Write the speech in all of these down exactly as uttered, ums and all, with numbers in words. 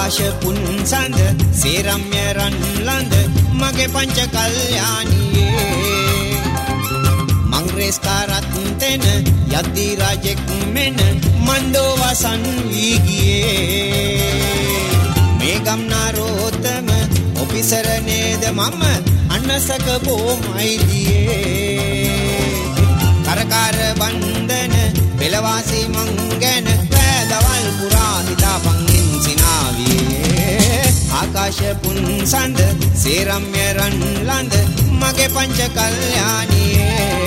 ආකාශ පුන්සඳ සේරම්‍ය රන් ලඳ මගේ පංච කල්යාණියේ මං රේස්කාරත් තෙන යද්දී රාජෙක් මෙන මණ්ඩෝ වසන් වී ගියේ මේ ගම්නාරෝතම ඔෆිසර් නේද මම අන්නසක බොමයි දියේ කරකාර බන්ධන පෙළවාසි මං ගැන දවල් පුරා හිතාපන් හින්සිනාවියේ ආකාශ පුන්සඳ සේරම්‍ය රන් ලඳ මගේ පංච කල්යාණියේ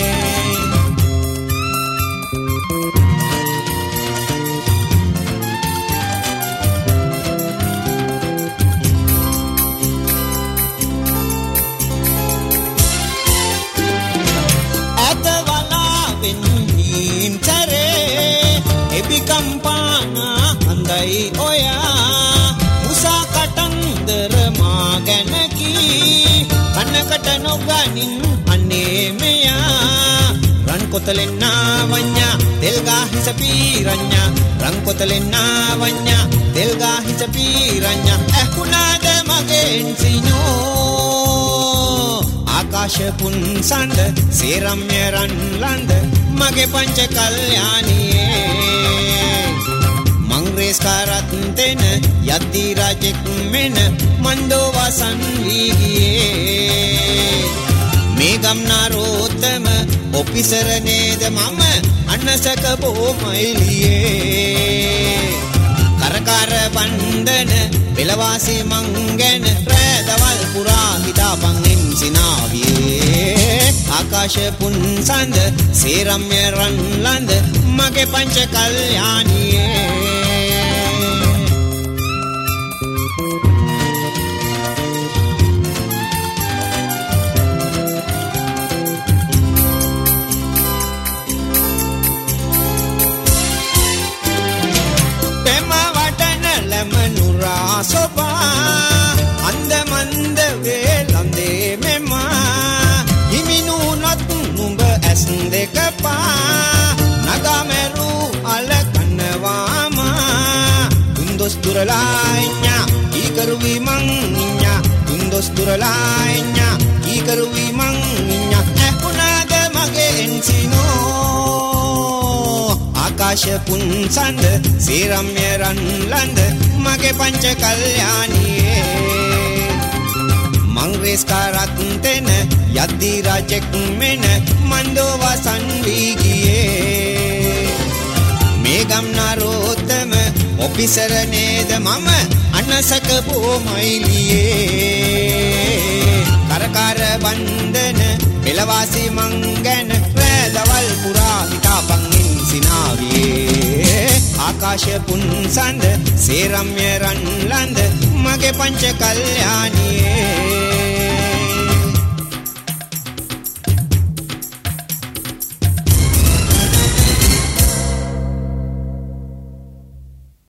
Kampana andai oya usa katandar maganaki kannakata noganin anne meya ran kotalenna vanya telga hisapiranya ran kotalenna vanya telga hisapiranya ehunada magen sino ආකාශ පුන්සඳ සේරම්‍ය රන් ලඳ මගේ පංච කල්යාණියේ මං රේස්කාරත් තෙන යද්දී රාජෙක් මෙන මණ්ඩෝ වසන් වී ගියේ මේ ගම්නාරෝතම ඔෆිසර් නේද මම අන්නසක බොමයිලියේ කරකාර බන්ධන පෙළවාසි මං ගැන රැදවල් පුරා හිතාපන් හින්සිනාවියේ ආකාශ පුන්සඳ සේරම්‍ය රන් ලඳ මගේ පංච කල්යාණියේ soba anda manda velande mema himinu nat numba asnde kapa nagameru alakanwama tundos duralainya ikaruwi manginya tundos duralainya ikaruwi manginya ehunada mage ensino ආකාශ පුන්සඳ සේරම්‍ය රන් ලඳ මගේ පංච කල්යාණියේ මං රේස්කාරත් තෙන යද්දී රාජෙක් මෙන මණ්ඩෝ වසන් වී ගියේ මේ ගම්නාරෝතම ඔෆිසර් නේද මම අන්නසක බොමයිලියේ කරකාර බන්ධන පෙළවාසි මං ගැන රැදවල් පුරා හිතාපන් හින්සිනාවියේ ආකාශ පුන්සඳ සේරම්‍ය රන් ලඳ මගේ පංච කල්යාණියේ